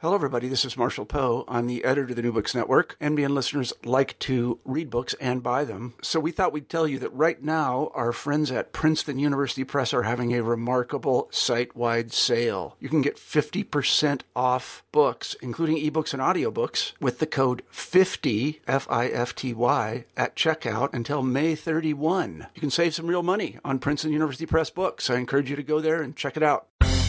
Hello, everybody. This is Marshall Poe. I'm the editor of the New Books Network. NBN listeners like to read books and buy them. So we thought we'd tell you that right now, our friends at Princeton University Press are having a remarkable site-wide sale. You can get 50% off books, including ebooks and audiobooks, with the code 50, F-I-F-T-Y, at checkout until May 31. You can save some real money on Princeton University Press books. I encourage you to go there and check it out.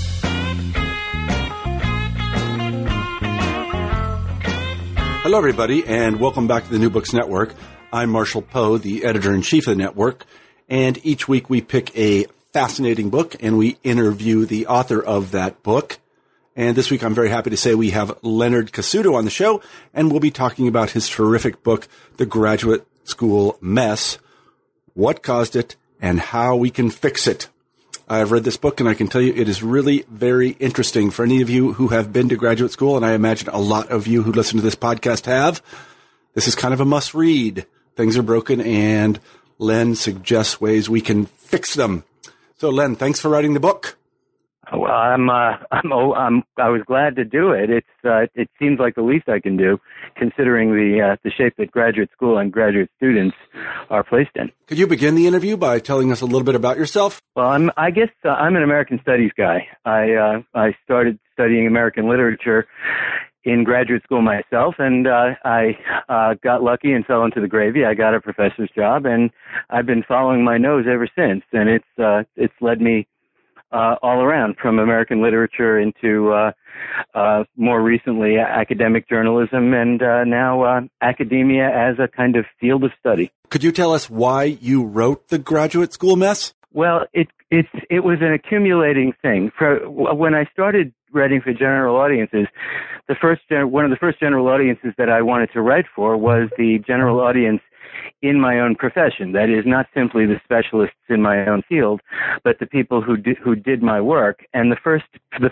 Hello, everybody, and welcome back to the New Books Network. I'm Marshall Poe, the editor-in-chief of the network, and each week we pick a fascinating book and we interview the author of that book. And this week I'm very happy to say we have Leonard Cassuto on the show, and we'll be talking about his terrific book, The Graduate School Mess, What Caused It, and How We Can Fix It. I've read this book, and I can tell you it is really very interesting. For any of you who have been to graduate school, and I imagine a lot of you who listen to this podcast have, this is kind of a must-read. Things are broken, and Len suggests ways we can fix them. So, Len, thanks for writing the book. Well, I was glad to do it. It seems like the least I can do, considering the shape that graduate school and graduate students are placed in. Could you begin the interview by telling us a little bit about yourself? Well, I'm an American Studies guy. I started studying American literature in graduate school myself, and I got lucky and fell into the gravy. I got a professor's job, and I've been following my nose ever since. And it's led me all around, from American literature into more recently academic journalism, and now academia as a kind of field of study. Could you tell us why you wrote The Graduate School Mess? Well, it was an accumulating thing. When I started writing for general audiences, one of the first general audiences that I wanted to write for was the general audience in my own profession. That is, not simply the specialists in my own field, but the people who did my work. And the first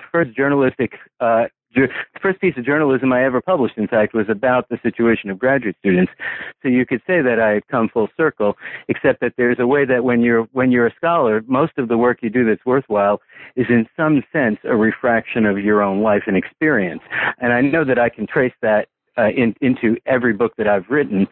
piece of journalism I ever published, in fact, was about the situation of graduate students. So you could say that I had come full circle, except that there's a way that when you're a scholar, most of the work you do that's worthwhile is in some sense a refraction of your own life and experience. And I know that I can trace that into every book that I've written.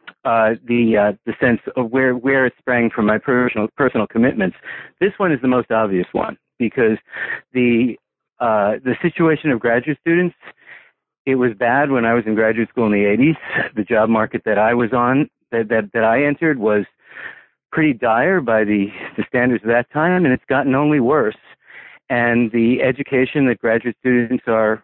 The sense of where it sprang from my personal commitments. This one is the most obvious one, because the situation of graduate students, it was bad when I was in graduate school in the 80s. The job market that I was on, that I entered, was pretty dire by the standards of that time, and it's gotten only worse. And the education that graduate students are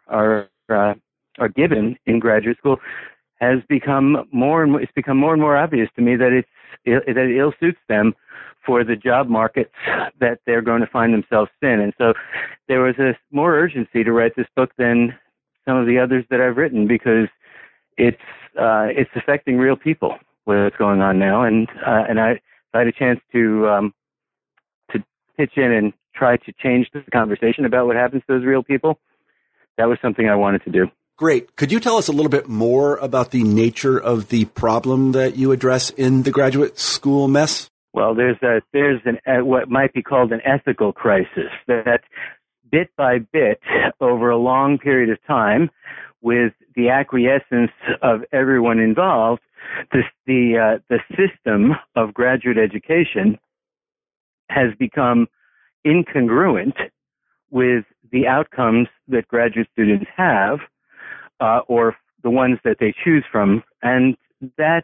given in graduate school has become more and more obvious to me that it ill suits them for the job markets that they're going to find themselves in. And so there was a more urgency to write this book than some of the others that I've written, because it's affecting real people, what's going on now. And I had a chance to pitch in and try to change the conversation about what happens to those real people. That was something I wanted to do. Great. Could you tell us a little bit more about the nature of the problem that you address in The Graduate School Mess? Well, there's what might be called an ethical crisis, that bit by bit, over a long period of time, with the acquiescence of everyone involved, the system of graduate education has become incongruent with the outcomes that graduate students have, or the ones that they choose from. And that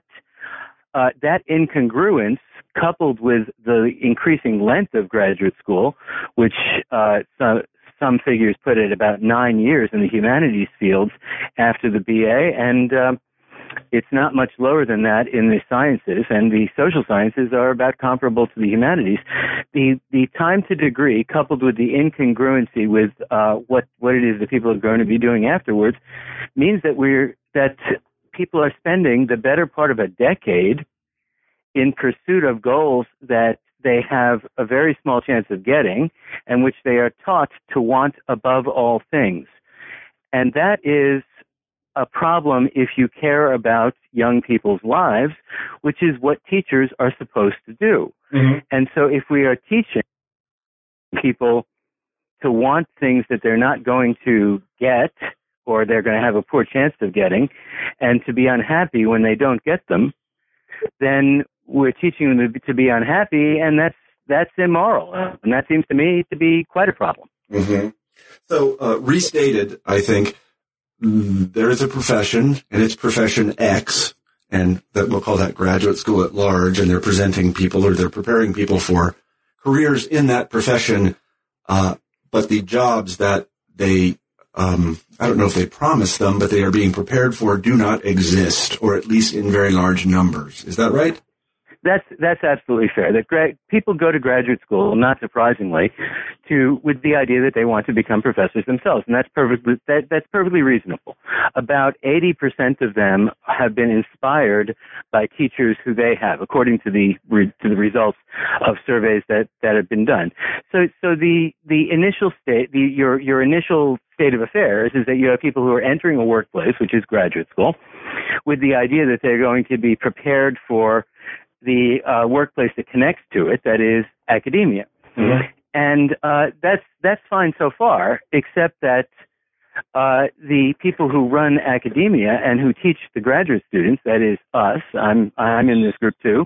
incongruence, coupled with the increasing length of graduate school, which some figures put at about 9 years in the humanities fields after the BA, and it's not much lower than that in the sciences, and the social sciences are about comparable to the humanities. The time to degree, coupled with the incongruency with what it is that people are going to be doing afterwards, means that people are spending the better part of a decade in pursuit of goals that they have a very small chance of getting, and which they are taught to want above all things. And that is a problem if you care about young people's lives, which is what teachers are supposed to do. Mm-hmm. And so if we are teaching people to want things that they're not going to get or they're going to have a poor chance of getting, and to be unhappy when they don't get them, then we're teaching them to be unhappy, and that's immoral. And that seems to me to be quite a problem. Mm-hmm. So, restated, I think there is a profession, and it's profession X, and that we'll call that graduate school at large, and they're presenting people, or they're preparing people for careers in that profession, but the jobs that they, I don't know if they promise them, but they are being prepared for do not exist, or at least in very large numbers. Is that right? That's absolutely fair. That people go to graduate school, not surprisingly, with the idea that they want to become professors themselves, and that's perfectly reasonable. About 80% of them have been inspired by teachers who they have, according to the results of surveys that have been done. So the initial state, your initial state of affairs is that you have people who are entering a workplace, which is graduate school, with the idea that they're going to be prepared for the workplace that connects to it, that is academia. Mm-hmm. And that's fine so far, except that the people who run academia and who teach the graduate students, that is us, I'm in this group too,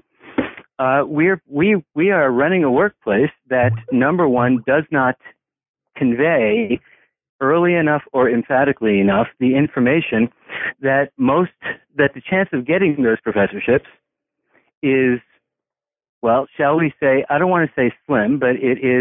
we are running a workplace that, number one, does not convey early enough or emphatically enough the information that the chance of getting those professorships is, well, shall we say, I don't want to say slim, but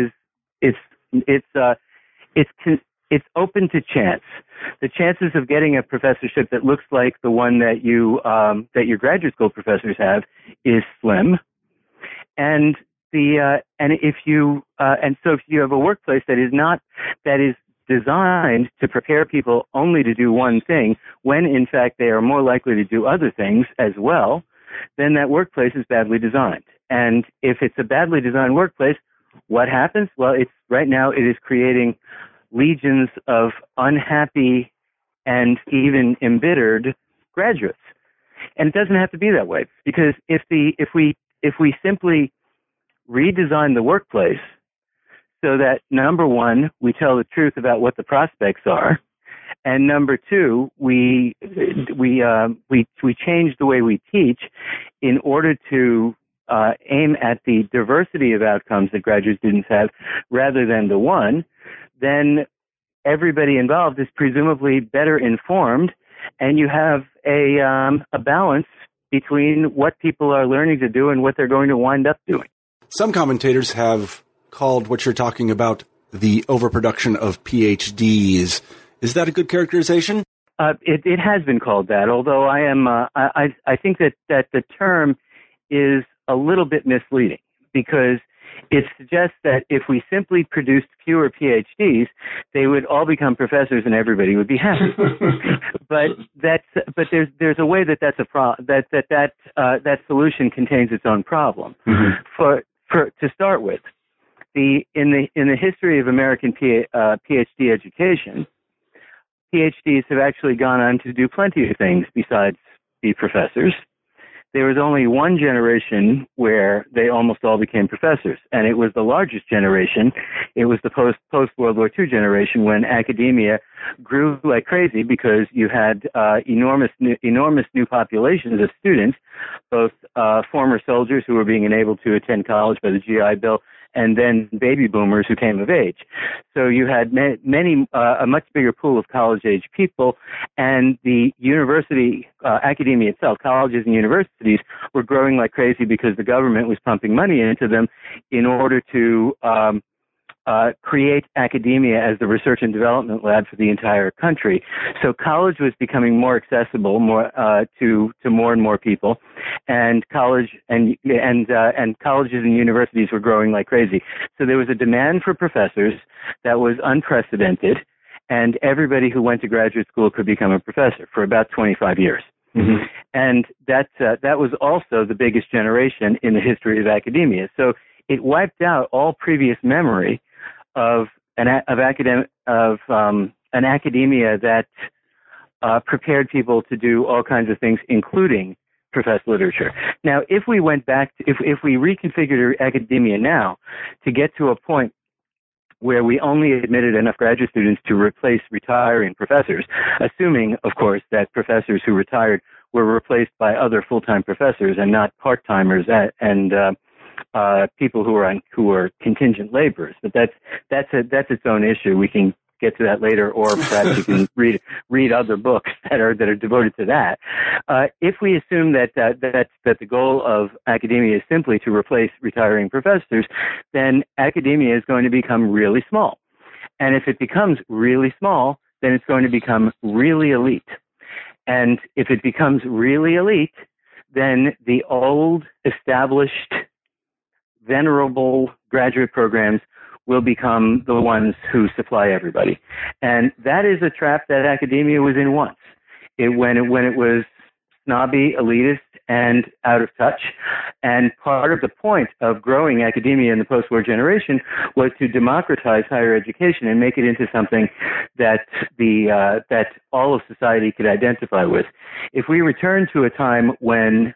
it's open to chance. The chances of getting a professorship that looks like the one that your graduate school professors have is slim. And if you have a workplace that is designed to prepare people only to do one thing, when in fact they are more likely to do other things as well, then that workplace is badly designed. And if it's a badly designed workplace, what happens? Well, right now it is creating legions of unhappy and even embittered graduates. And it doesn't have to be that way, because if we simply redesign the workplace so that, number one, we tell the truth about what the prospects are, and number two, we change the way we teach in order to aim at the diversity of outcomes that graduate students have rather than the one, then everybody involved is presumably better informed, and you have a balance between what people are learning to do and what they're going to wind up doing. Some commentators have called what you're talking about the overproduction of PhDs. Is that a good characterization? It has been called that, although I think that the term is a little bit misleading, because it suggests that if we simply produced fewer PhDs, they would all become professors and everybody would be happy. but there's a way that solution contains its own problem. Mm-hmm. To start with, in the history of American PhD education, PhDs have actually gone on to do plenty of things besides be professors. There was only one generation where they almost all became professors, and it was the largest generation. It was the post-World War II generation, when academia grew like crazy because you had enormous new populations of students, both former soldiers who were being enabled to attend college by the GI Bill, and then baby boomers who came of age. So you had a much bigger pool of college-age people, and the university, academia itself, colleges and universities were growing like crazy because the government was pumping money into them in order to create academia as the research and development lab for the entire country. So college was becoming more accessible, to more and more people, and colleges and universities were growing like crazy. So there was a demand for professors that was unprecedented, and everybody who went to graduate school could become a professor for about 25 years. Mm-hmm. And that was also the biggest generation in the history of academia. So it wiped out all previous memory of an academia that prepared people to do all kinds of things, including profess literature. Now, if we went back, if we reconfigured academia now to get to a point where we only admitted enough graduate students to replace retiring professors, assuming, of course, that professors who retired were replaced by other full-time professors and not part-timers and people who are contingent laborers. But that's its own issue. We can get to that later, or perhaps you can read other books that are devoted to that. If we assume that the goal of academia is simply to replace retiring professors, then academia is going to become really small. And if it becomes really small, then it's going to become really elite. And if it becomes really elite, then the old, established, venerable graduate programs will become the ones who supply everybody. And that is a trap that academia was in once. When it was snobby, elitist, and out of touch. And part of the point of growing academia in the post-war generation was to democratize higher education and make it into something that that all of society could identify with. If we return to a time when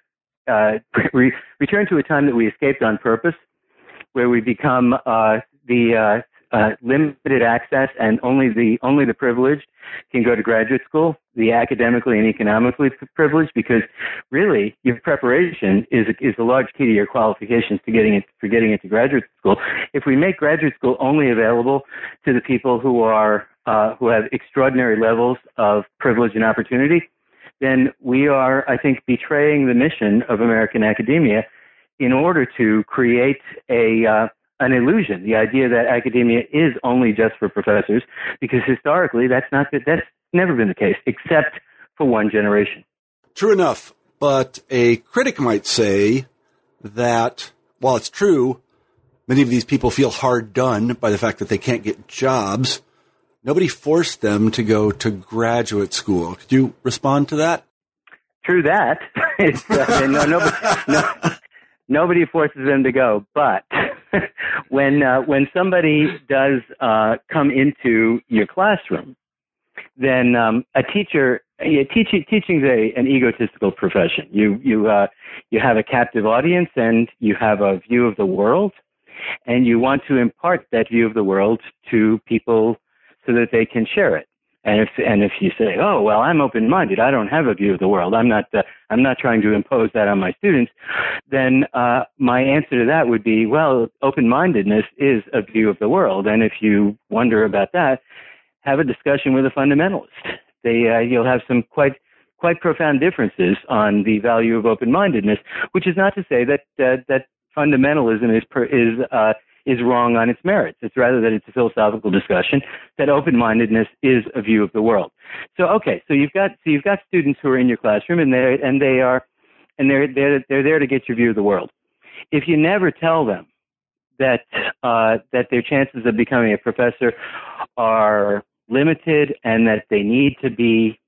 return to a time that we escaped on purpose, where we become the limited access and only the privileged can go to graduate school, the academically and economically privileged, because really your preparation is a large key to your qualifications to getting into graduate school. If we make graduate school only available to the people who have extraordinary levels of privilege and opportunity, then we are, I think, betraying the mission of American academia in order to create an illusion, the idea that academia is only just for professors, because historically that's never been the case, except for one generation. True enough, but a critic might say that while it's true, many of these people feel hard done by the fact that they can't get jobs. Nobody forced them to go to graduate school. Could you respond to that? True that. Nobody forces them to go, but when somebody does come into your classroom, then a teacher, teaching is an egotistical profession. You have a captive audience and you have a view of the world, and you want to impart that view of the world to people so that they can share it. And if you say, oh well, I'm open-minded, I don't have a view of the world, I'm not trying to impose that on my students, then my answer to that would be, well, open-mindedness is a view of the world, and if you wonder about that, have a discussion with a fundamentalist. You'll have some quite profound differences on the value of open-mindedness, which is not to say that fundamentalism is wrong on its merits. It's rather that it's a philosophical discussion that open-mindedness is a view of the world. So you've got students who are in your classroom and they're there to get your view of the world. If you never tell them that their chances of becoming a professor are limited and that they need to be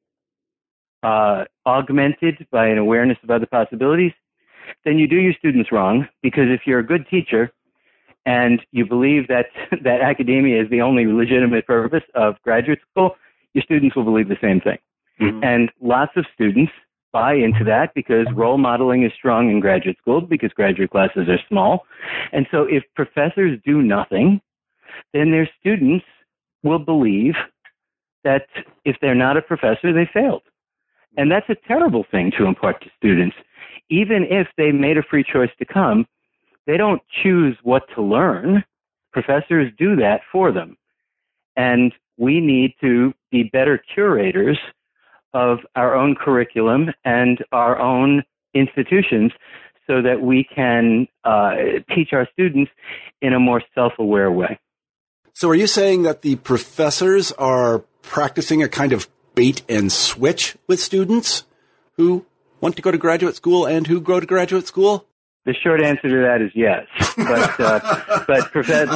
augmented by an awareness of other possibilities, then you do your students wrong, because if you're a good teacher and you believe that academia is the only legitimate purpose of graduate school, your students will believe the same thing. Mm-hmm. And lots of students buy into that because role modeling is strong in graduate school, because graduate classes are small. And so if professors do nothing, then their students will believe that if they're not a professor, they failed. And that's a terrible thing to impart to students. Even if they made a free choice to come, they don't choose what to learn. Professors do that for them. And we need to be better curators of our own curriculum and our own institutions so that we can teach our students in a more self-aware way. So are you saying that the professors are practicing a kind of bait and switch with students who want to go to graduate school and who go to graduate school? The short answer to that is yes. But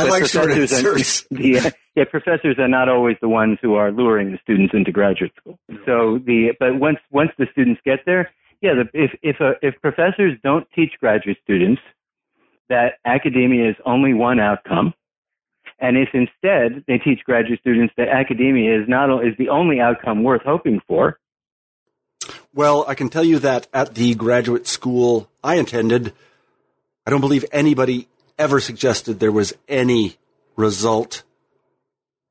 professors are not always the ones who are luring the students into graduate school. So but once the students get there, if professors don't teach graduate students that academia is only one outcome, and if instead they teach graduate students that academia is the only outcome worth hoping for. Well, I can tell you that at the graduate school I attended, I don't believe anybody ever suggested there was any result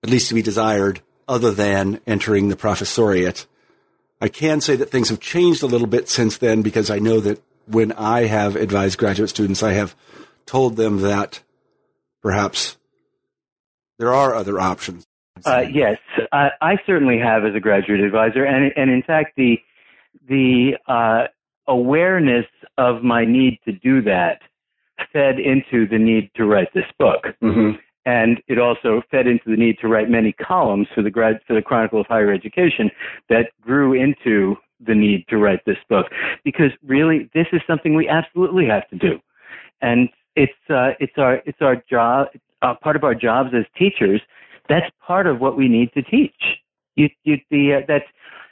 at least to be desired, other than entering the professoriate. I can say that things have changed a little bit since then, because I know that when I have advised graduate students, I have told them that perhaps there are other options. Yes, I certainly have as a graduate advisor, and in fact, the awareness of my need to do that fed into the need to write this book, and it also fed into the need to write many columns for the Chronicle of Higher Education that grew into the need to write this book, because really this is something we absolutely have to do, and it's our job, part of our jobs as teachers. That's part of what we need to teach. That's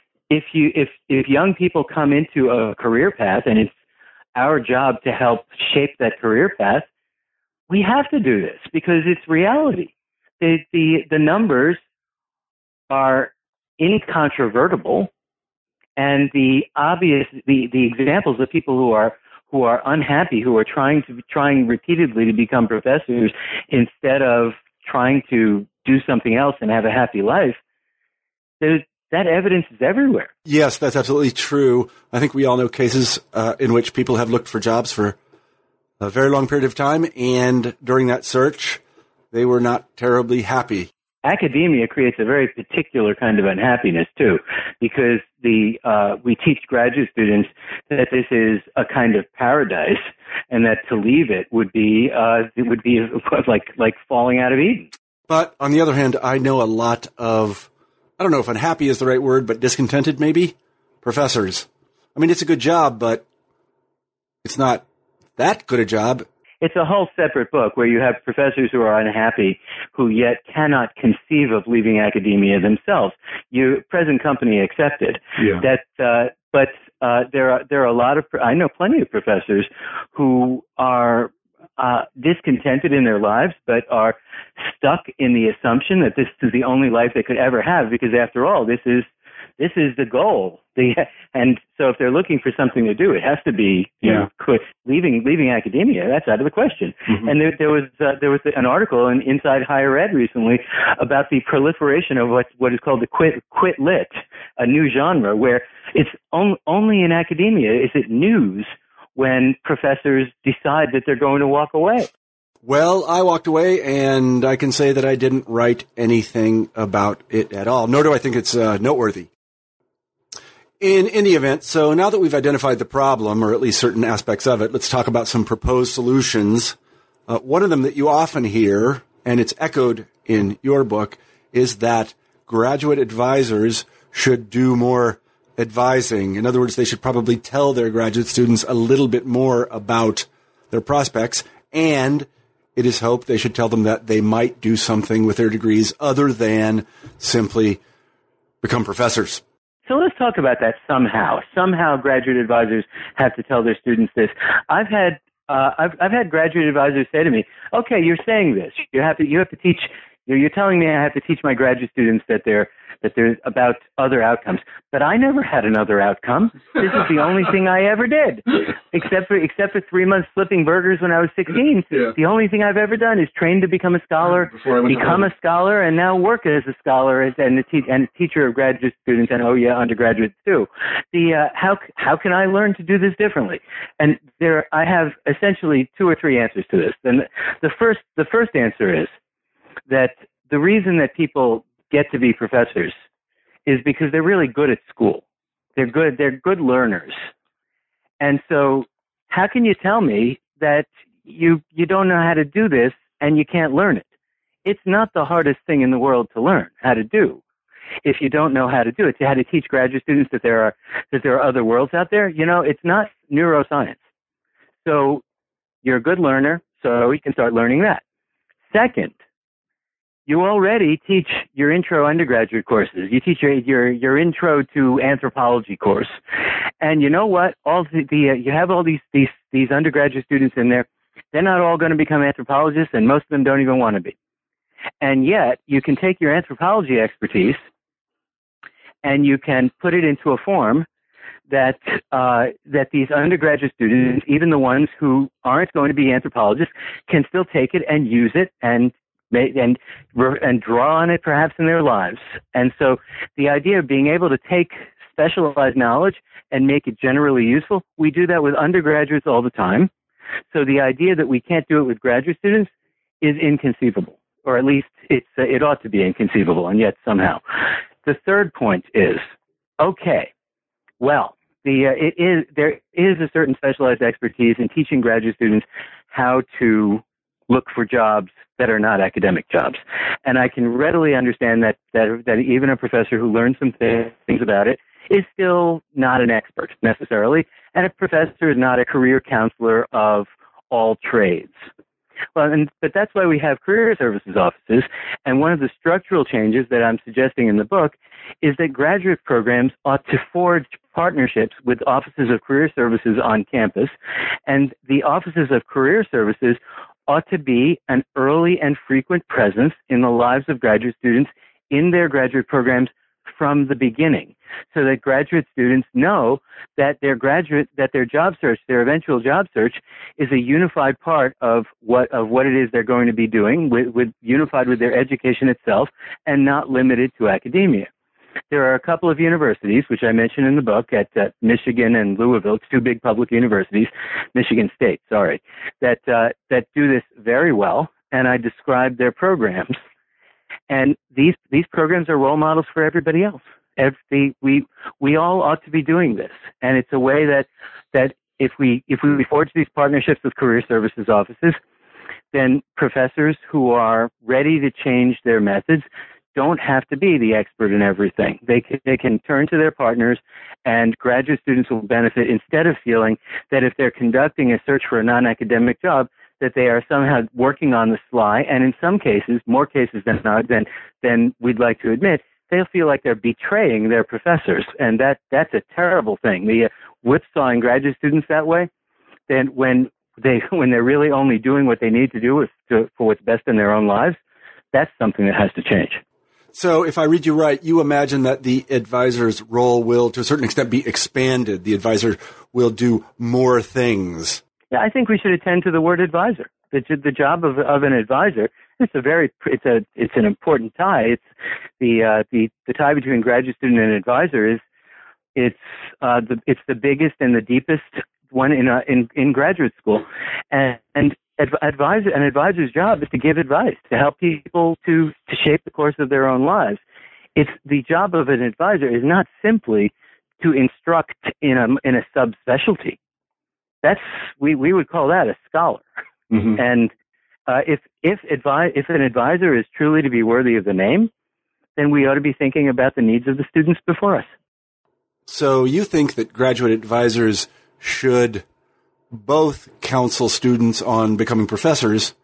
if young people come into a career path, and it's our job to help shape that career path, we have to do this because it's reality. The numbers are incontrovertible, and the examples of people who are unhappy, who are trying repeatedly to become professors instead of trying to do something else and have a happy life, that evidence is everywhere. Yes, that's absolutely true. I think we all know cases in which people have looked for jobs for a very long period of time, and during that search, they were not terribly happy. Academia creates a very particular kind of unhappiness too, because we teach graduate students that this is a kind of paradise, and that to leave it would be like falling out of Eden. But on the other hand, I know a lot of, I don't know if unhappy is the right word, but discontented maybe, professors. I mean, it's a good job, but it's not that good a job. It's a whole separate book where you have professors who are unhappy, who yet cannot conceive of leaving academia themselves. Present company accepted. Yeah. But there are a lot of, I know plenty of professors who are discontented in their lives, but are stuck in the assumption that this is the only life they could ever have, because after all, this is the goal. And so if they're looking for something to do, it has to be leaving academia. That's out of the question. Mm-hmm. And there was an article in Inside Higher Ed recently about the proliferation of what is called the quit lit, a new genre where it's only in academia is it news when professors decide that they're going to walk away. Well, I walked away, and I can say that I didn't write anything about it at all, nor do I think it's noteworthy. In any event, so now that we've identified the problem, or at least certain aspects of it, let's talk about some proposed solutions. One of them that you often hear, and it's echoed in your book, is that graduate advisors should do more advising. In other words, they should probably tell their graduate students a little bit more about their prospects, and it is hoped they should tell them that they might do something with their degrees other than simply become professors. So let's talk about that somehow. Somehow graduate advisors have to tell their students this. I've had graduate advisors say to me, okay, you're saying this. You have to teach, you're telling me I have to teach my graduate students that they're about other outcomes. But I never had another outcome. This is the only thing I ever did. Except for 3 months flipping burgers when I was 16. Yeah. The only thing I've ever done is train to become a scholar, become a scholar, and now work as a scholar and a teacher of graduate students and undergraduates too. How can I learn to do this differently? And I have essentially 2 or 3 answers to this. And the first answer is that the reason that people get to be professors is because they're really good at school. They're good learners. And so how can you tell me that you don't know how to do this and you can't learn it? It's not the hardest thing in the world to learn how to do. If you don't know how to do it, how to teach graduate students that there are other worlds out there, it's not neuroscience. So you're a good learner, so you can start learning that. Second, you already teach your intro undergraduate courses. You teach your intro to anthropology course, and you know what? You have all these undergraduate students in there. They're not all going to become anthropologists, and most of them don't even want to be. And yet, you can take your anthropology expertise and you can put it into a form that these undergraduate students, even the ones who aren't going to be anthropologists, can still take it and use it and and draw on it perhaps in their lives. And so the idea of being able to take specialized knowledge and make it generally useful, we do that with undergraduates all the time. So the idea that we can't do it with graduate students is inconceivable, or at least it ought to be inconceivable, and yet somehow. The third point is, okay, well, there is a certain specialized expertise in teaching graduate students how to look for jobs that are not academic jobs. And I can readily understand that even a professor who learns some things about it is still not an expert necessarily, and a professor is not a career counselor of all trades. Well, but that's why we have career services offices, and one of the structural changes that I'm suggesting in the book is that graduate programs ought to forge partnerships with offices of career services on campus, and the offices of career services ought to be an early and frequent presence in the lives of graduate students in their graduate programs from the beginning, so that graduate students know that their job search, their eventual job search, is a unified part of what it is they're going to be doing, unified with their education itself, and not limited to academia. There are a couple of universities, which I mentioned in the book, at Michigan and Louisville, two big public universities, Michigan State, that do this very well, and I describe their programs. And these programs are role models for everybody else. We all ought to be doing this, and it's a way that if we forge these partnerships with career services offices, then professors who are ready to change their methods don't have to be the expert in everything. They can turn to their partners, and graduate students will benefit instead of feeling that if they're conducting a search for a non-academic job, that they are somehow working on the sly, and in some cases, more cases than we'd like to admit, they'll feel like they're betraying their professors, and that's a terrible thing. The whipsawing graduate students that way, then when they're really only doing what they need to do for what's best in their own lives, that's something that has to change. So if I read you right, you imagine that the advisor's role will, to a certain extent, be expanded. The advisor will do more things. Yeah, I think we should attend to the word advisor. The job of an advisor, it's an important tie. It's the tie between graduate student and advisor it's the biggest and the deepest one in graduate school, and an advisor's job is to give advice, to help people to shape the course of their own lives. It's the job of an advisor is not simply to instruct in a subspecialty. We would call that a scholar. Mm-hmm. And if an advisor is truly to be worthy of the name, then we ought to be thinking about the needs of the students before us. So you think that graduate advisors should both counsel students on becoming professors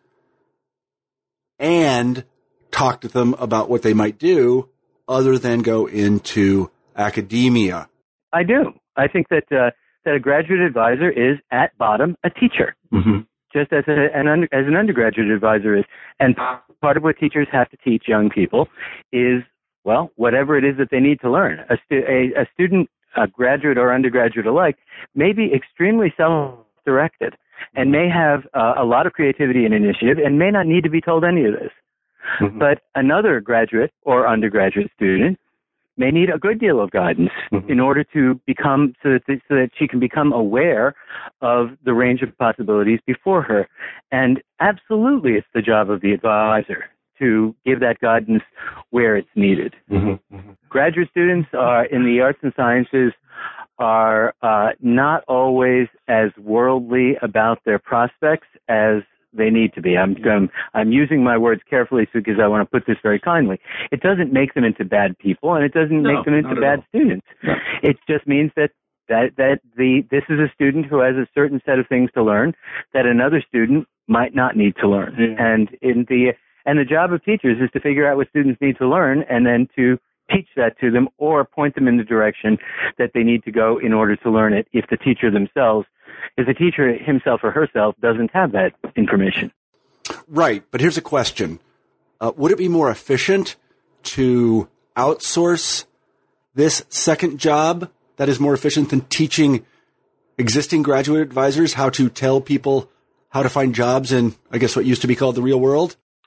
and talk to them about what they might do other than go into academia? I do. I think that a graduate advisor is, at bottom, a teacher, mm-hmm. just as an undergraduate advisor is. And part of what teachers have to teach young people is, well, whatever it is that they need to learn. A student, a graduate or undergraduate alike, may be extremely self-directed and may have a lot of creativity and initiative and may not need to be told any of this. Mm-hmm. But another graduate or undergraduate student may need a good deal of guidance mm-hmm. in order to become, so that she can become aware of the range of possibilities before her. And absolutely, it's the job of the advisor to give that guidance where it's needed. Mm-hmm. Mm-hmm. Graduate students in the arts and sciences are not always as worldly about their prospects as they need to be. I'm using my words carefully because I want to put this very kindly. It doesn't make them into bad people, and it doesn't make them into bad students. No. It just means that this is a student who has a certain set of things to learn that another student might not need to learn. Yeah. And the job of teachers is to figure out what students need to learn and then to teach that to them or point them in the direction that they need to go in order to learn it if the teacher himself or herself doesn't have that information. Right. But here's a question. Would it be more efficient to outsource this second job that is more efficient than teaching existing graduate advisors how to tell people how to find jobs in, I guess, what used to be called the real world?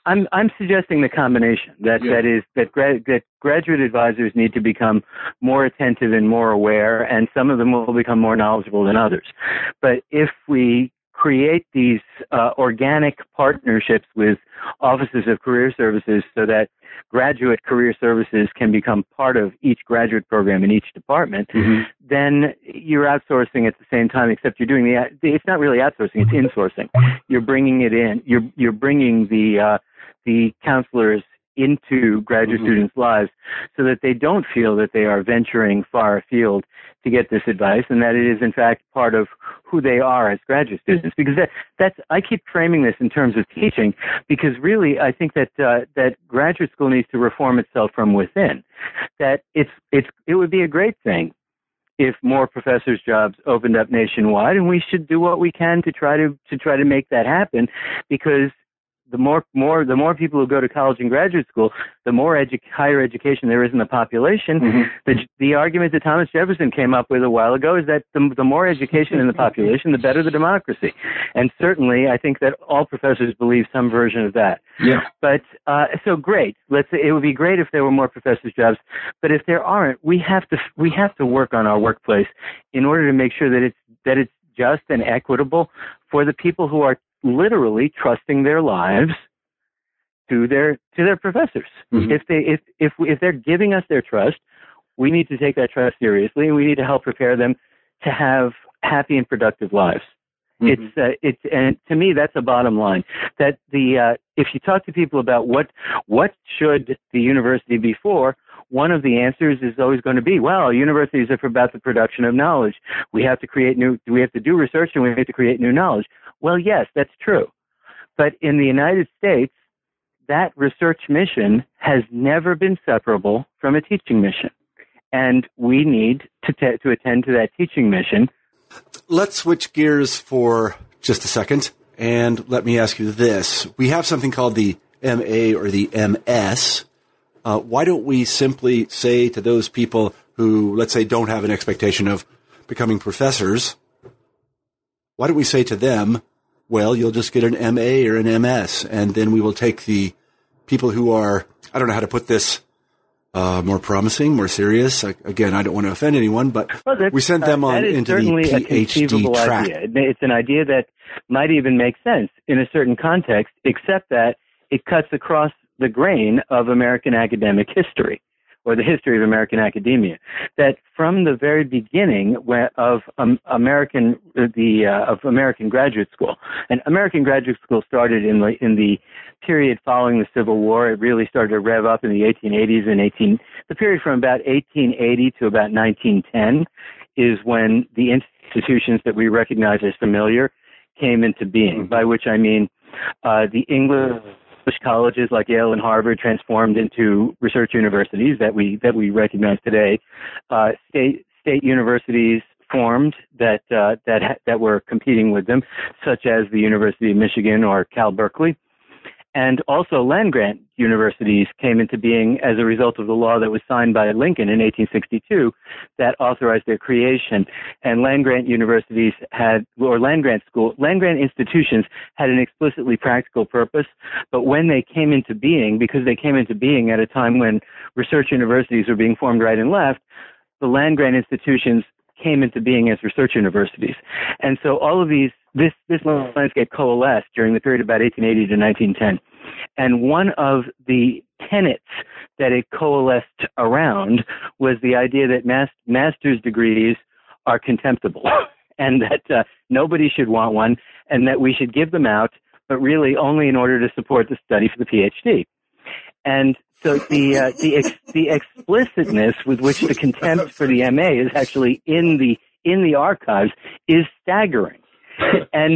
I'm suggesting the combination that graduate advisors need to become more attentive and more aware, and some of them will become more knowledgeable than others. But if we create these organic partnerships with offices of career services so that graduate career services can become part of each graduate program in each department, then you're outsourcing at the same time, except you're doing it's not really outsourcing, it's insourcing. You're bringing it in. You're bringing the counselors into graduate students' lives so that they don't feel that they are venturing far afield to get this advice, and that it is in fact part of who they are as graduate students. Because that's I keep framing this in terms of teaching, because really I think that that graduate school needs to reform itself from within. That it would be a great thing if more professors' jobs opened up nationwide, and we should do what we can to try to make that happen, because the more people who go to college and graduate school, the more higher education there is in the population. The argument that Thomas Jefferson came up with a while ago is that the more education in the population, the better the democracy. And certainly, I think that all professors believe some version of that. Yeah. But so great. Let's say it would be great if there were more professors' jobs. But if there aren't, we have to work on our workplace in order to make sure that it's just and equitable for the people who are literally trusting their lives to their professors. If they're giving us their trust, we need to take that trust seriously, and we need to help prepare them to have happy and productive lives. And to me, that's a bottom line. That if you talk to people about what should the university be for, one of the answers is always going to be, well, universities are about the production of knowledge. We have to do research, and we have to create new knowledge. Well, yes, that's true. But in the United States, that research mission has never been separable from a teaching mission. And we need to attend to that teaching mission. Let's switch gears for just a second, and let me ask you this. We have something called the MA or the MS. Why don't we simply say to those people who, let's say, don't have an expectation of becoming professors, why don't we say to them, well, you'll just get an MA or an MS, and then we will take the people who are, I don't know how to put this, more promising, more serious. Again, I don't want to offend anyone, but we send them on into the PhD track. Idea. It's an idea that might even make sense in a certain context, except that it cuts across the grain of American academic history, or the history of American academia. That from the very beginning of American graduate school, and American graduate school started in the period following the Civil War. It really started to rev up in the 1880s and the period from about 1880 to about 1910 is when the institutions that we recognize as familiar came into being, by which I mean the English colleges like Yale and Harvard transformed into research universities that we recognize today. State universities formed that were competing with them, such as the University of Michigan or Cal Berkeley. And also land-grant universities came into being as a result of the law that was signed by Lincoln in 1862 that authorized their creation. And land-grant universities land-grant institutions had an explicitly practical purpose, but when they came into being, because they came into being at a time when research universities were being formed right and left, the land-grant institutions came into being as research universities. And so all of this landscape coalesced during the period about 1880 to 1910. And one of the tenets that it coalesced around was the idea that master's degrees are contemptible and that nobody should want one, and that we should give them out, but really only in order to support the study for the PhD. And so the explicitness with which the contempt for the MA is actually in the archives is staggering. And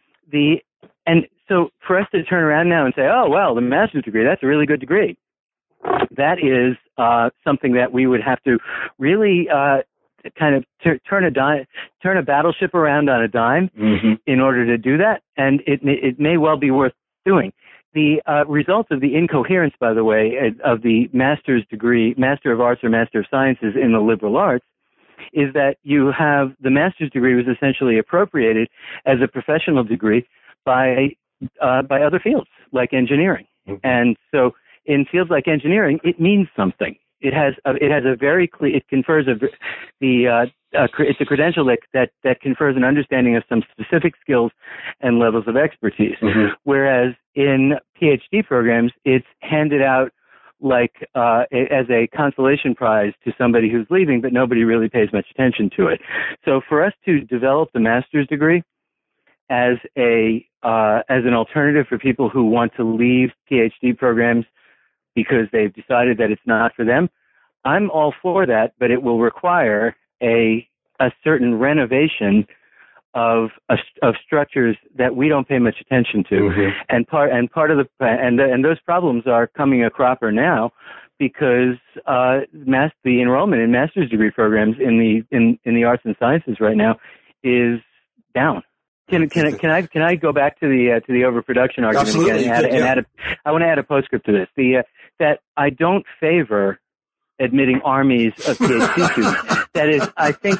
so for us to turn around now and say, oh, well, the master's degree, that's a really good degree. That is something that we would have to really kind of turn a battleship around on a dime in order to do that. And it may well be worth doing. The result of the incoherence, by the way, of the master's degree, Master of Arts or Master of Sciences in the liberal arts, is that you have the master's degree was essentially appropriated as a professional degree by other fields like engineering. And so in fields like engineering, it means something. It has a very clear, it confers it's a credential that confers an understanding of some specific skills and levels of expertise. Whereas in PhD programs, it's handed out like as a consolation prize to somebody who's leaving, but nobody really pays much attention to it. So for us to develop the master's degree as an alternative for people who want to leave PhD programs because they've decided that it's not for them, I'm all for that, but it will require a certain renovation of structures that we don't pay much attention to, and part of and those problems are coming a cropper now because the enrollment in master's degree programs in the arts and sciences right now is down. Can I go back to the overproduction argument again? I want to add a postscript to this. That I don't favor admitting armies of PhD students. That is, I think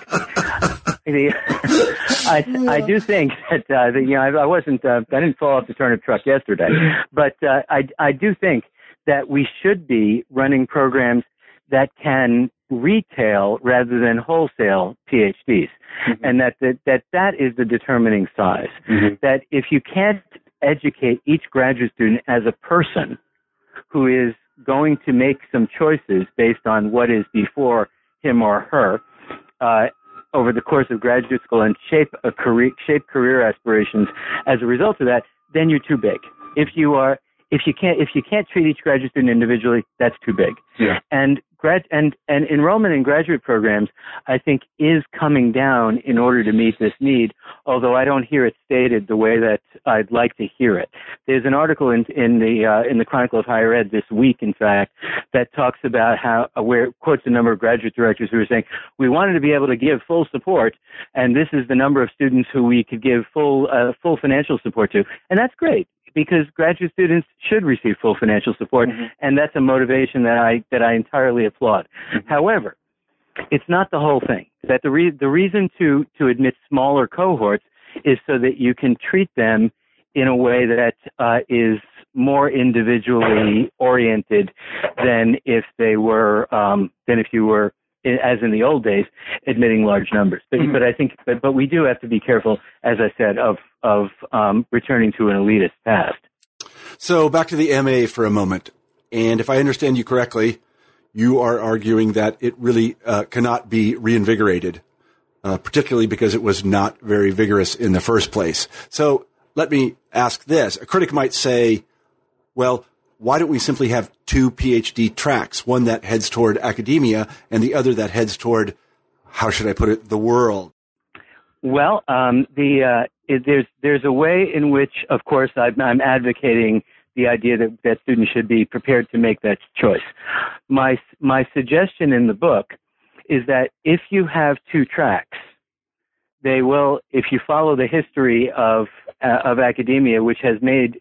I do think that I didn't fall off the turnip truck yesterday, but I do think that we should be running programs that can retail rather than wholesale PhDs, and that is the determining size. That if you can't educate each graduate student as a person who is going to make some choices based on what is before him or her over the course of graduate school and shape career aspirations as a result of that, then you're too big. If you can't treat each graduate student individually, that's too big. Yeah. And enrollment in graduate programs, I think, is coming down in order to meet this need, although I don't hear it stated the way that I'd like to hear it. There's an article in the Chronicle of Higher Ed this week, in fact, that talks about where it quotes a number of graduate directors who are saying, we wanted to be able to give full support, and this is the number of students who we could give full financial support to. And that's great, because graduate students should receive full financial support, and that's a motivation that I entirely applaud. However, it's not the whole thing. That the reason to admit smaller cohorts is so that you can treat them in a way that is more individually oriented than if you were, as in the old days, admitting large numbers. But I think, but we do have to be careful, as I said, of returning to an elitist past. So back to the MA for a moment. And if I understand you correctly, you are arguing that it really cannot be reinvigorated, particularly because it was not very vigorous in the first place. So let me ask this. A critic might say, well, why don't we simply have two PhD tracks, one that heads toward academia and the other that heads toward, how should I put it, the world? Well, there's a way in which, of course, I'm advocating the idea that students should be prepared to make that choice. My suggestion in the book is that if you have two tracks, they will, if you follow the history of academia, which has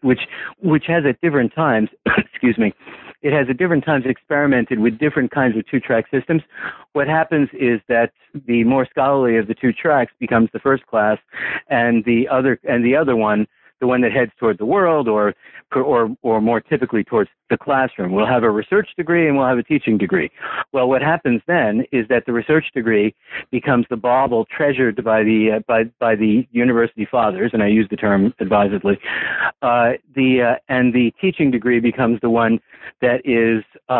at different times, excuse me, it has at different times experimented with different kinds of two-track systems. What happens is that the more scholarly of the two tracks becomes the first class, and the other one, the one that heads toward the world, or more typically towards the classroom. We'll have a research degree and we'll have a teaching degree. Well, what happens then is that the research degree becomes the bauble treasured by the university fathers, and I use the term advisedly. And the teaching degree becomes the one that is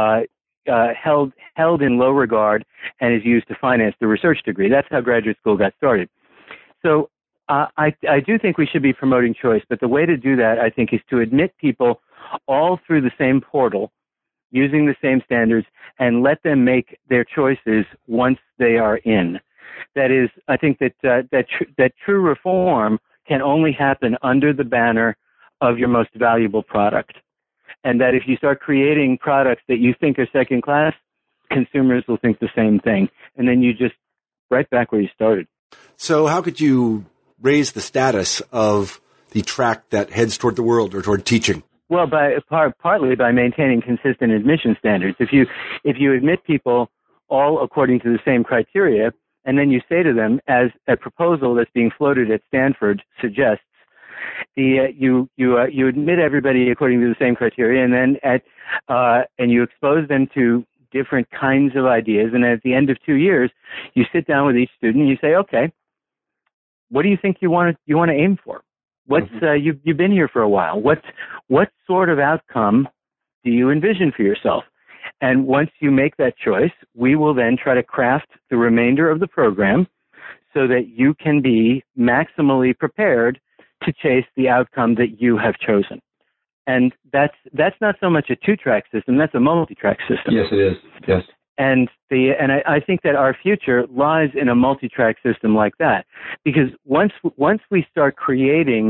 held in low regard and is used to finance the research degree. That's how graduate school got started. So I do think we should be promoting choice, but the way to do that, I think, is to admit people all through the same portal, using the same standards, and let them make their choices once they are in. That is, I think that true reform can only happen under the banner of your most valuable product. And that if you start creating products that you think are second class, consumers will think the same thing. And then you just right back where you started. So how could you raise the status of the track that heads toward the world or toward teaching? Well, partly by maintaining consistent admission standards. If you admit people all according to the same criteria, and then you say to them, as a proposal that's being floated at Stanford suggests, you admit everybody according to the same criteria, and then and you expose them to different kinds of ideas. And at the end of 2 years, you sit down with each student and you say, okay, what do you think you want to aim for? What's you've been here for a while. What sort of outcome do you envision for yourself? And once you make that choice, we will then try to craft the remainder of the program so that you can be maximally prepared to chase the outcome that you have chosen. And that's not so much a two-track system, that's a multi-track system. Yes, it is. Yes. And I think that our future lies in a multi-track system like that, because once we start creating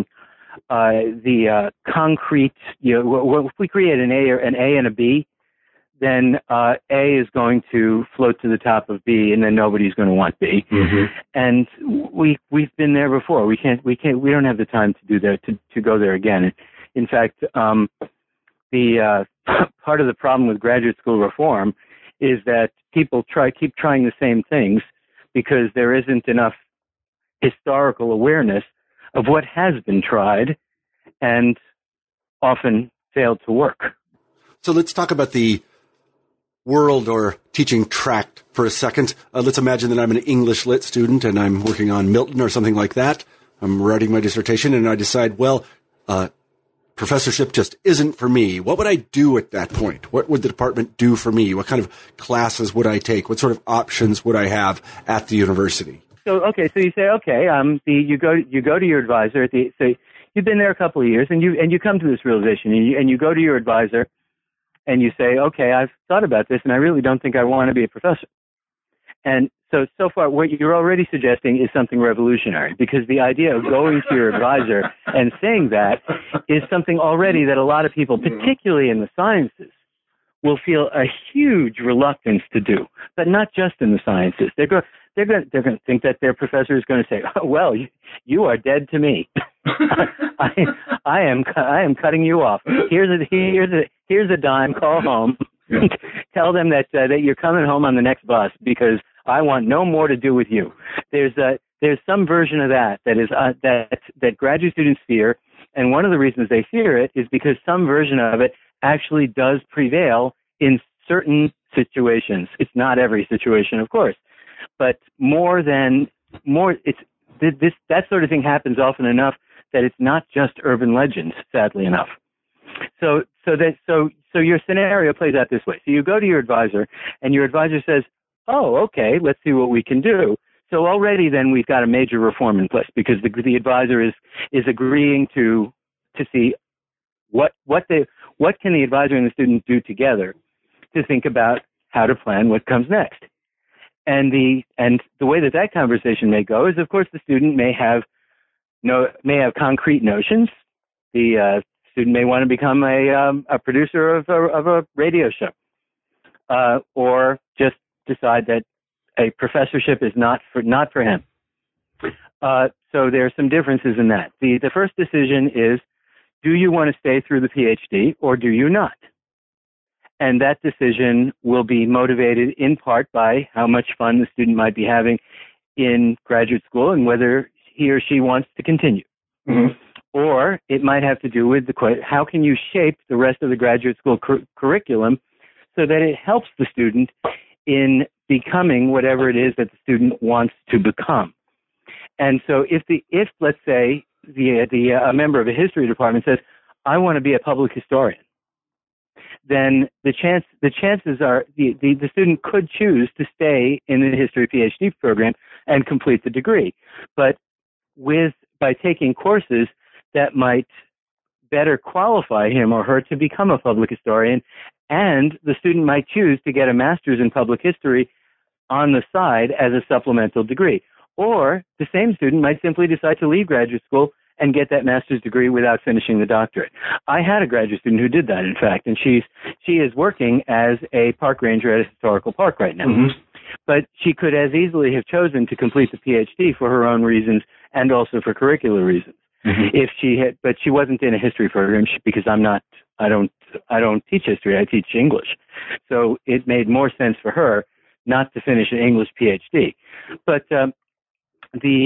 the concrete, if we create an A and a B, then A is going to float to the top of B, and then nobody's going to want B. Mm-hmm. And we've been there before. We don't have the time to do that, to go there again. In fact, the part of the problem with graduate school reform is that people keep trying the same things because there isn't enough historical awareness of what has been tried and often failed to work. So let's talk about the world or teaching track for a second. Let's imagine that I'm an English lit student and I'm working on Milton or something like that. I'm writing my dissertation and I decide, professorship just isn't for me. What would I do at that point? What would the department do for me? What kind of classes would I take? What sort of options would I have at the university? So you say, you go to your advisor. So you've been there a couple of years, and you come to this realization, and you go to your advisor, and you say, okay, I've thought about this, and I really don't think I want to be a professor. And so far, what you're already suggesting is something revolutionary, because the idea of going to your advisor and saying that is something already that a lot of people, particularly in the sciences, will feel a huge reluctance to do, but not just in the sciences. They're going to think that their professor is going to say, "Oh, well, you are dead to me. I am cutting you off. Here's a dime. Call home. Tell them that you're coming home on the next bus because I want no more to do with you." There's some version of that is that graduate students fear, and one of the reasons they fear it is because some version of it actually does prevail in certain situations. It's not every situation, of course, but that sort of thing happens often enough that it's not just urban legends, sadly enough. So your scenario plays out this way. So you go to your advisor, and your advisor says, "Oh, okay, let's see what we can do." So already then we've got a major reform in place, because the advisor is agreeing to see what can the advisor and the student do together to think about how to plan what comes next. And the way that conversation may go is, of course, the student may have concrete notions. The student may want to become a producer of a radio show, or just decide that a professorship is not for him. So there are some differences in that. The first decision is, do you want to stay through the PhD or do you not? And that decision will be motivated in part by how much fun the student might be having in graduate school and whether he or she wants to continue. Mm-hmm. Or it might have to do with how can you shape the rest of the graduate school curriculum so that it helps the student in becoming whatever it is that the student wants to become. And so if let's say a member of a history department says, "I want to be a public historian," then the chances are the student could choose to stay in the history PhD program and complete the degree. But by taking courses that might better qualify him or her to become a public historian, and the student might choose to get a master's in public history on the side as a supplemental degree. Or the same student might simply decide to leave graduate school and get that master's degree without finishing the doctorate. I had a graduate student who did that, in fact, and she is working as a park ranger at a historical park right now. Mm-hmm. But she could as easily have chosen to complete the PhD for her own reasons and also for curricular reasons. Mm-hmm. But she wasn't in a history program because I don't teach history, I teach English. So it made more sense for her not to finish an English PhD. But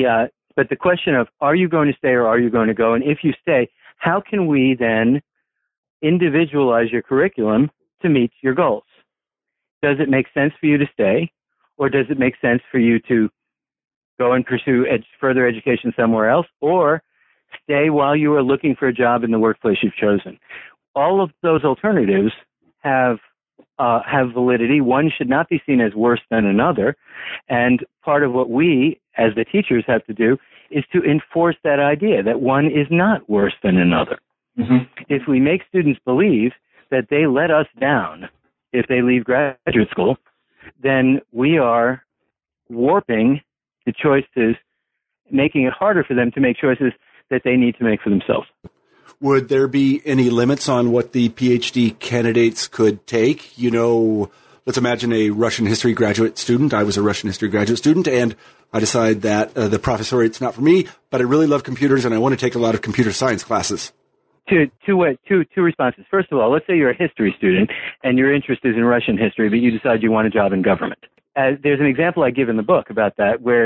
But the question of, are you going to stay or are you going to go? And if you stay, how can we then individualize your curriculum to meet your goals? Does it make sense for you to stay, or does it make sense for you to go and pursue further education somewhere else, or stay while you are looking for a job in the workplace you've chosen? All of those alternatives have validity. One should not be seen as worse than another. And part of what we, as the teachers, have to do is to enforce that idea that one is not worse than another. Mm-hmm. If we make students believe that they let us down if they leave graduate school, then we are warping the choices, making it harder for them to make choices that they need to make for themselves. Would there be any limits on what the PhD candidates could take? You know, let's imagine a Russian history graduate student. I was a Russian history graduate student, and I decide that the professoriate's not for me, but I really love computers, and I want to take a lot of computer science classes. Two responses. First of all, let's say you're a history student, and your interest is in Russian history, but you decide you want a job in government. There's an example I give in the book about that, where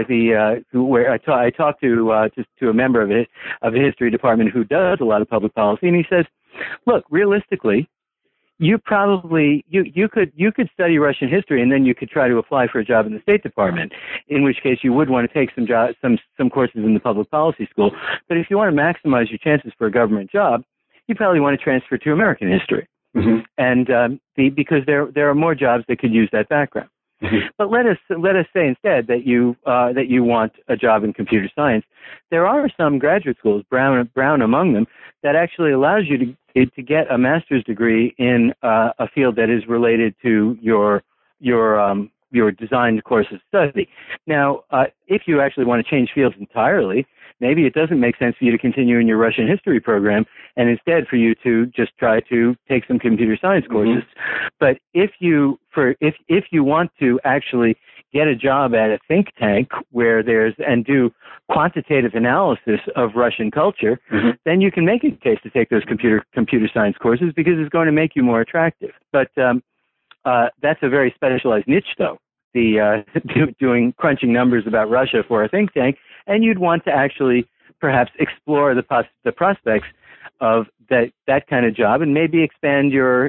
I talked to a member of a history department who does a lot of public policy, and he says, "Look, realistically, you could study Russian history, and then you could try to apply for a job in the State Department, in which case you would want to take some courses in the public policy school. But if you want to maximize your chances for a government job, you probably want to transfer to American history, mm-hmm. and because there are more jobs that could use that background." Mm-hmm. But let us say instead that you want a job in computer science. There are some graduate schools, Brown among them, that actually allows you to get a master's degree in a field that is related to your designed course of study. Now, if you actually want to change fields entirely, maybe it doesn't make sense for you to continue in your Russian history program, and instead for you to just try to take some computer science courses. Mm-hmm. But if you want to actually get a job at a think tank and do quantitative analysis of Russian culture, mm-hmm. then you can make a case to take those computer science courses because it's going to make you more attractive. But that's a very specialized niche, though. Doing crunching numbers about Russia for a think tank, and you'd want to actually perhaps explore the prospects of that kind of job, and maybe expand your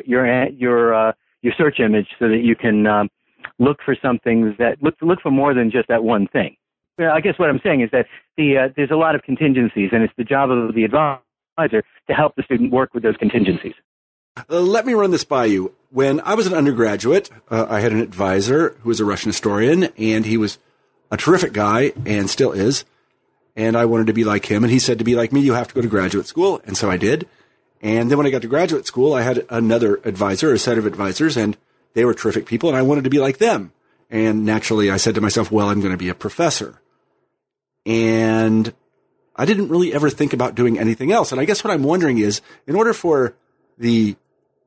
search image so that you can look for something that look for more than just that one thing. I guess what I'm saying is that there's a lot of contingencies, and it's the job of the advisor to help the student work with those contingencies. Let me run this by you. When I was an undergraduate, I had an advisor who was a Russian historian, and he was a terrific guy and still is. And I wanted to be like him. And he said, to be like me, you have to go to graduate school. And so I did. And then when I got to graduate school, I had another advisor, a set of advisors, and they were terrific people. And I wanted to be like them. And naturally, I said to myself, well, I'm going to be a professor. And I didn't really ever think about doing anything else. And I guess what I'm wondering is, in order for the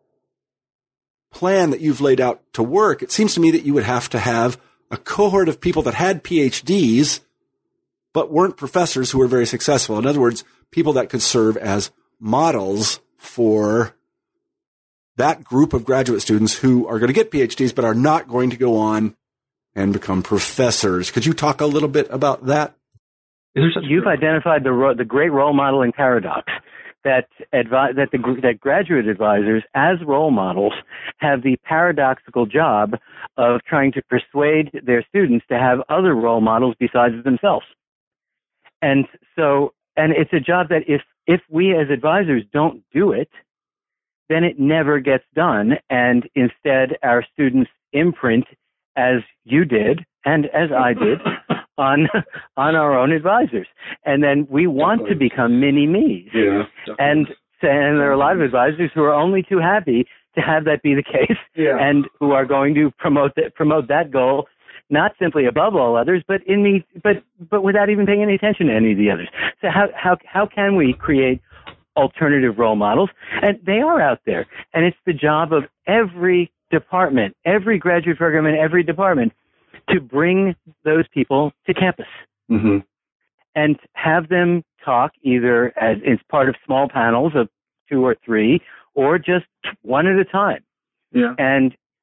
plan that you've laid out to work, it seems to me that you would have to have a cohort of people that had PhDs but weren't professors who were very successful. In other words, people that could serve as models for that group of graduate students who are going to get PhDs but are not going to go on and become professors. Could you talk a little bit about that? You've identified the great role modeling paradox. That graduate advisors, as role models, have the paradoxical job of trying to persuade their students to have other role models besides themselves. And it's a job that if we as advisors don't do it, then it never gets done. And instead, our students imprint, as you did and as I did, on our own advisors. And then we want to become mini-me's. Yeah, and there are a lot of advisors who are only too happy to have that be the case, yeah. And who are going to promote that goal, not simply above all others, but without even paying any attention to any of the others. So how can we create alternative role models? And they are out there. And it's the job of every department, every graduate program in every department, to bring those people to campus, mm-hmm. and have them talk either as part of small panels of 2 or 3, or just one at a time. Yeah. And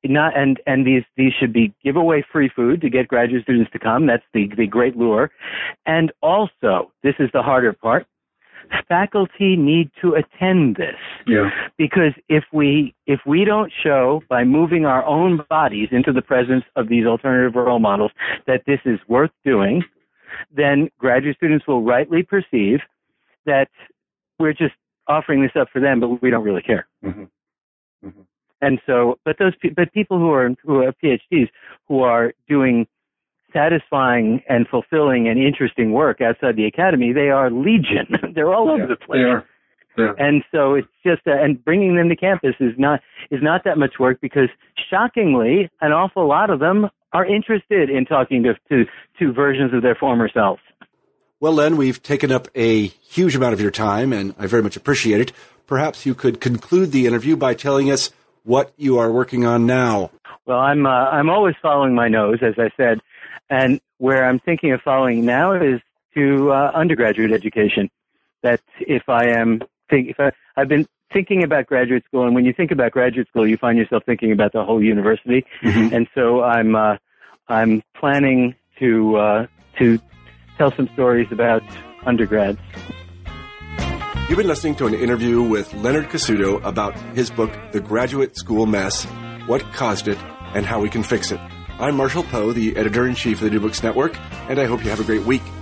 these should be give away free food to get graduate students to come. That's the great lure. And also, this is the harder part, faculty need to attend this. Yeah. Because if we don't show by moving our own bodies into the presence of these alternative role models that this is worth doing, then graduate students will rightly perceive that we're just offering this up for them, but we don't really care. Mm-hmm. Mm-hmm. And so, but people who have PhDs who are doing satisfying and fulfilling and interesting work outside the academy, they are legion. They're all over the place. They are. Yeah. And so it's just, and bringing them to campus is not that much work, because shockingly, an awful lot of them are interested in talking to versions of their former selves. Well, Len, we've taken up a huge amount of your time, and I very much appreciate it. Perhaps you could conclude the interview by telling us what you are working on now. Well, I'm always following my nose, as I said, and where I'm thinking of following now is to undergraduate education. That I've been thinking about graduate school, and when you think about graduate school, you find yourself thinking about the whole university. Mm-hmm. And so I'm planning to tell some stories about undergrads. You've been listening to an interview with Leonard Cassuto about his book, The Graduate School Mess, What Caused It, and How We Can Fix It. I'm Marshall Poe, the editor-in-chief of the New Books Network, and I hope you have a great week.